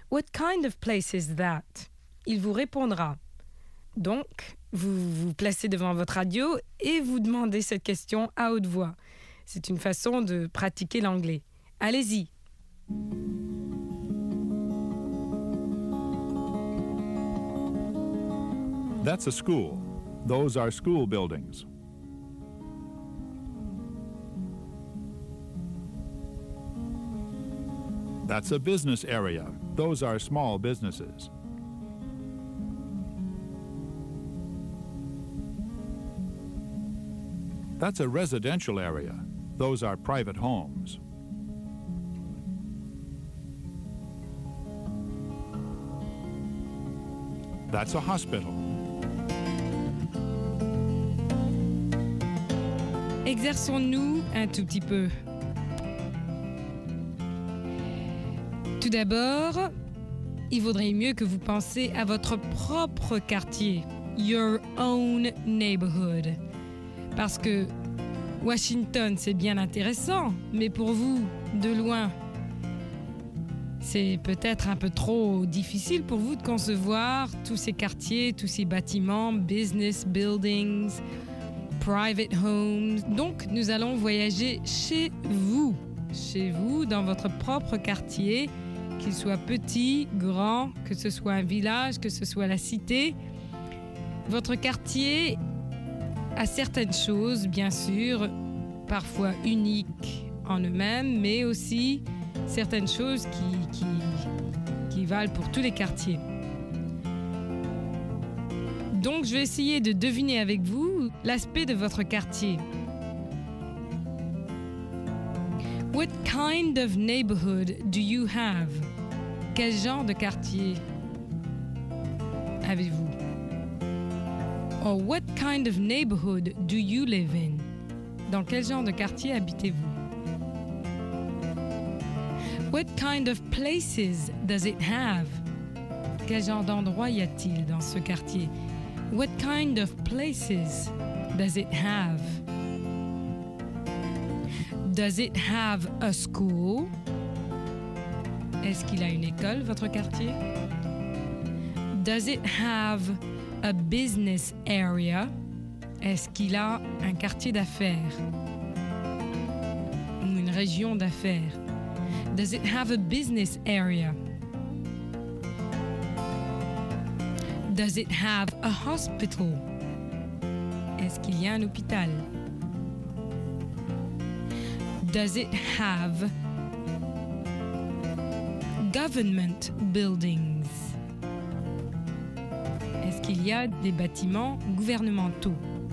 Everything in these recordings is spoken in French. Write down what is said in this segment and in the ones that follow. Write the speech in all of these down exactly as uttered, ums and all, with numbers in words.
What kind of place is that? Il vous répondra. Donc, vous vous placez devant votre radio et vous demandez cette question à haute voix. C'est une façon de pratiquer l'anglais. Allez-y. That's a school. Those are school buildings. That's a business area. Those are small businesses. That's a residential area. Those are private homes. That's a hospital. Exerçons-nous un tout petit peu. Tout d'abord, il vaudrait mieux que vous pensiez à votre propre quartier, your own neighborhood. Parce que Washington, c'est bien intéressant, mais pour vous, de loin, c'est peut-être un peu trop difficile pour vous de concevoir tous ces quartiers, tous ces bâtiments, business buildings, private homes. Donc, nous allons voyager chez vous, chez vous, dans votre propre quartier, qu'il soit petit, grand, que ce soit un village, que ce soit la cité. Votre quartier a certaines choses, bien sûr, parfois uniques en eux-mêmes, mais aussi certaines choses qui, qui, qui valent pour tous les quartiers. Donc, je vais essayer de deviner avec vous l'aspect de votre quartier. What kind of neighborhood do you have? Quel genre de quartier avez-vous? Or what kind of neighborhood do you live in? Dans quel genre de quartier habitez-vous? What kind of places does it have? Quel genre d'endroit y a-t-il dans ce quartier? What kind of places does it have? Does it have a school? Est-ce qu'il a une école, votre quartier? Does it have a business area? Est-ce qu'il a un quartier d'affaires? Ou une région d'affaires? Does it have a business area? Does it have a hospital? Est-ce qu'il y a un hôpital? Does it have government buildings? Est-ce qu'il y a des bâtiments gouvernementaux?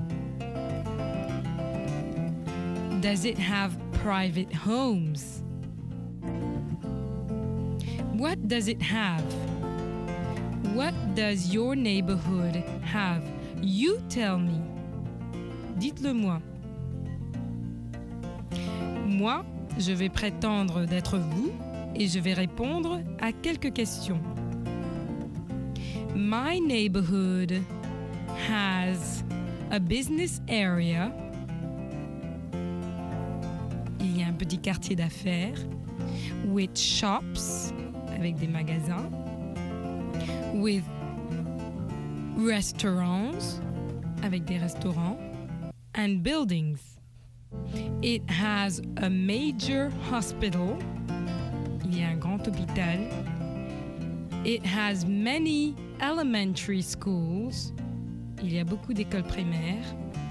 Does it have private homes? What does it have? What does your neighborhood have? You tell me. Dites-le moi. Moi, je vais prétendre d'être vous et je vais répondre à quelques questions. My neighborhood has a business area. Il y a un petit quartier d'affaires with shops, avec des magasins, with restaurants, avec des restaurants, and buildings. It has a major hospital. Il y a un grand hôpital. It has many elementary schools. Il y a beaucoup d'écoles primaires.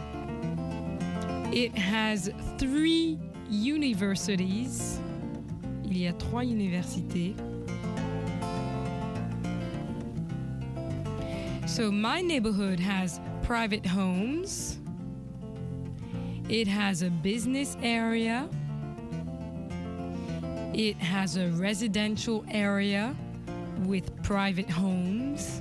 It has three universities. Il y a trois universités. So my neighborhood has private homes. It has a business area. It has a residential area with private homes.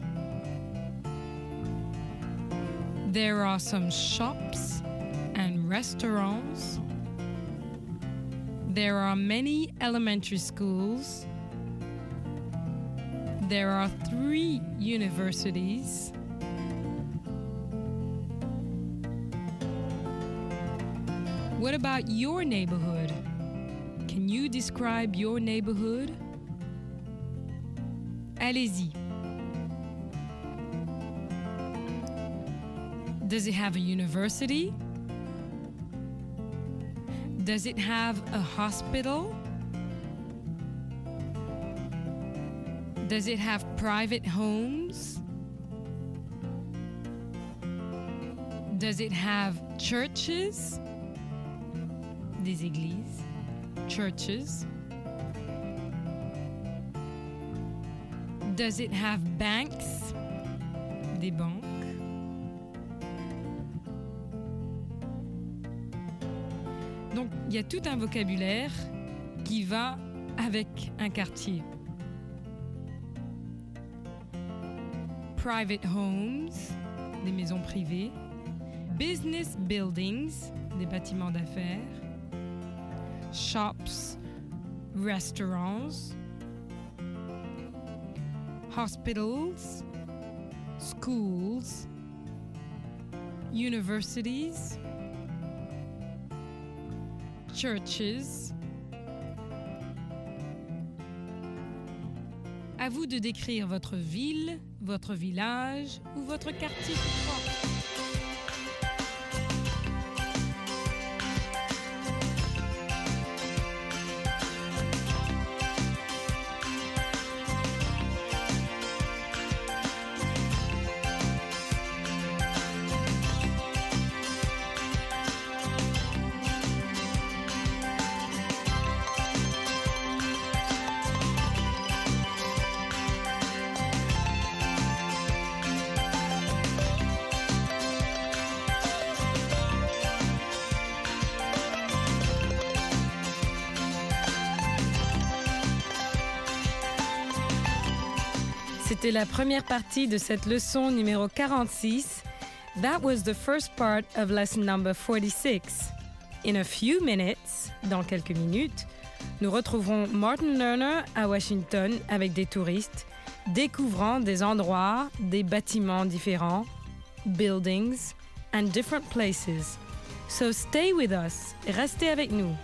There are some shops and restaurants. There are many elementary schools. There are three universities. What about your neighborhood? Can you describe your neighborhood? allez-y. Does it have a university? Does it have a hospital? Does it have private homes? Does it have churches? Des églises. Churches. Does it have banks? Des banques. Donc, il y a tout un vocabulaire qui va avec un quartier. Private homes, des maisons privées. Business buildings, des bâtiments d'affaires. Shops, restaurants. Hospitals, schools, universities, churches. À vous de décrire votre ville, votre village ou votre quartier propre. C'était la première partie de cette leçon numéro quarante-six. That was the first part of lesson number forty-six. In a few minutes, dans quelques minutes, nous retrouverons Martin Lerner à Washington avec des touristes, découvrant des endroits, des bâtiments différents, buildings, and different places. So stay with us, restez avec nous.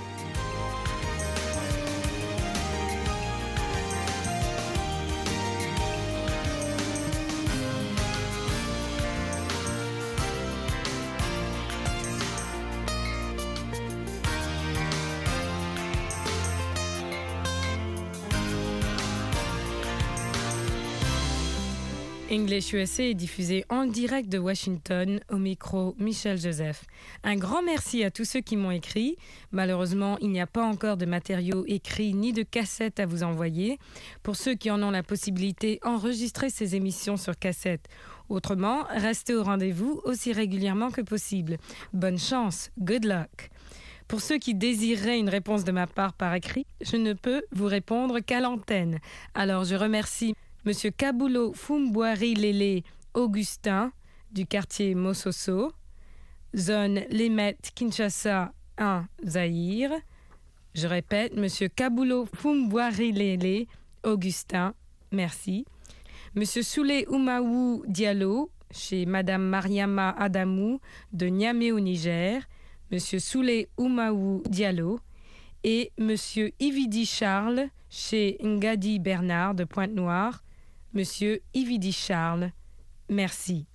English U S A est diffusé en direct de Washington, au micro Michel Joseph. Un grand merci à tous ceux qui m'ont écrit. Malheureusement, il n'y a pas encore de matériaux écrits ni de cassettes à vous envoyer. Pour ceux qui en ont la possibilité, enregistrez ces émissions sur cassette. Autrement, restez au rendez-vous aussi régulièrement que possible. Bonne chance, good luck. Pour ceux qui désireraient une réponse de ma part par écrit, je ne peux vous répondre qu'à l'antenne. Alors je remercie Monsieur Kabulo Fumboari Lele Augustin du quartier Mososo, zone Lemet Kinshasa un Zaïre. Je répète, Monsieur Kabulo Fumboari Lele Augustin, merci. Monsieur Soulé Oumaou Diallo chez Madame Mariama Adamou de Niamey au Niger, Monsieur Soulé Oumaou Diallo et Monsieur Ividi Charles chez Ngadi Bernard de Pointe-Noire. Monsieur Ividi Charles, merci.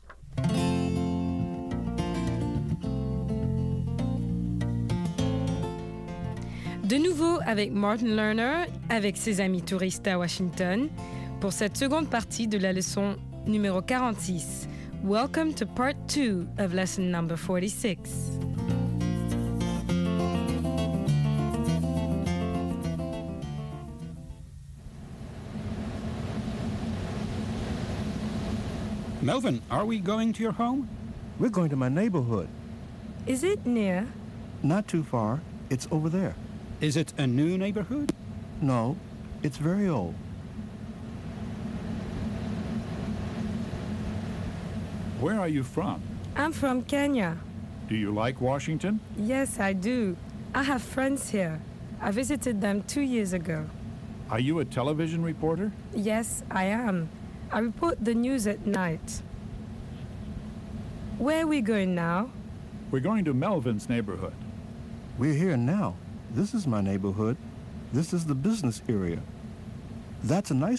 De nouveau avec Martin Lerner, avec ses amis touristes à Washington, pour cette seconde partie de la leçon numéro quarante-six. Welcome to part two of lesson number forty-six. Melvin, are we going to your home? We're going to my neighborhood. Is it near? Not too far. It's over there. Is it a new neighborhood? No, it's very old. Where are you from? I'm from Kenya. Do you like Washington? Yes, I do. I have friends here. I visited them two years ago. Are you a television reporter? Yes, I am. I report the news at night. Where are we going now? We're going to Melvin's neighborhood. We're here now. This is my neighborhood. This is the business area. That's a nice